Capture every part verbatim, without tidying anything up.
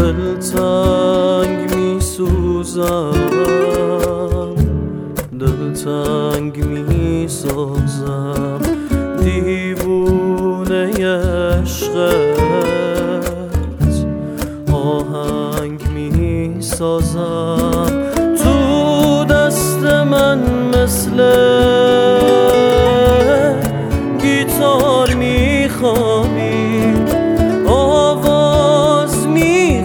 دلتنگ می سوزم، دلتنگ می سازم، دیوونه عشقت آهنگ می سازم. تو دست من مثل گیتار می خوابی، آواز می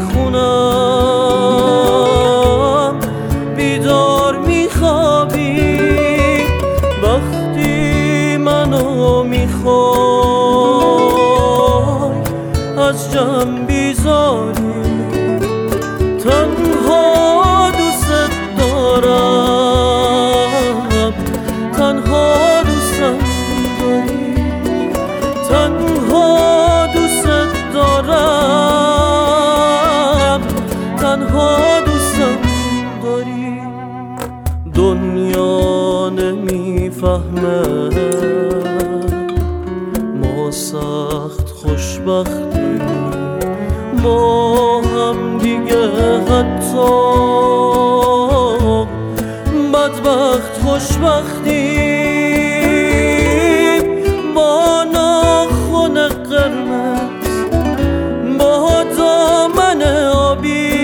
خونم، بیدار می خوابی. وقتی منو می خوای از جمع بیزاری، تنها دوست دارم، تنها دوستم داری، تنها دوست دارم، تنها دوستم داری. دنیا نمیفهمه ما سخت خوشبختی، ما هم دیگه حتی بدبخت خوشبختیم. با ناخن قرمز، با دامن آبی،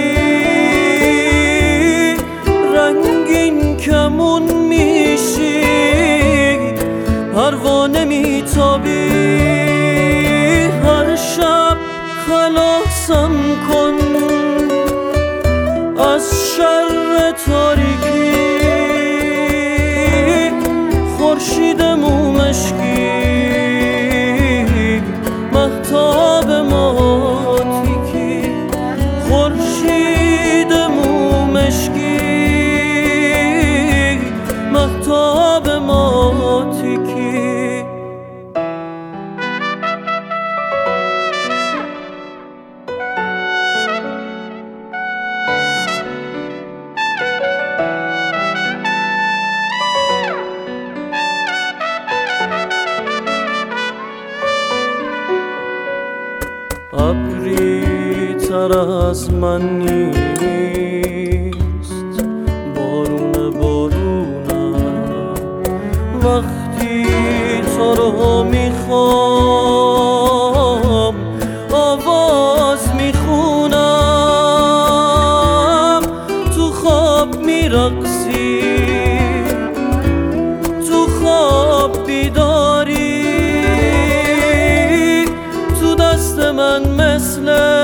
رنگین کمون میشی، پروانه میتابی. هر شب خلاصم کن از شر تاریکی، خورشید مومشکی، مهتاب ماتیکی، خورشید مومشکی، مهتاب ماتیکی. ابری تر از من نیست، بارون بارونم، وقتی تو رو میخوام آواز میخونم. تو خواب میرقصی، تو خواب بیداری، تو دست من مثل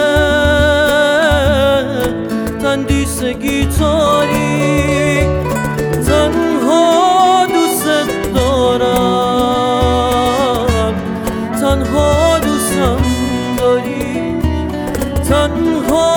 تندیس گیتاری. تنها دوست دارم، تنها دوستم داری، تنها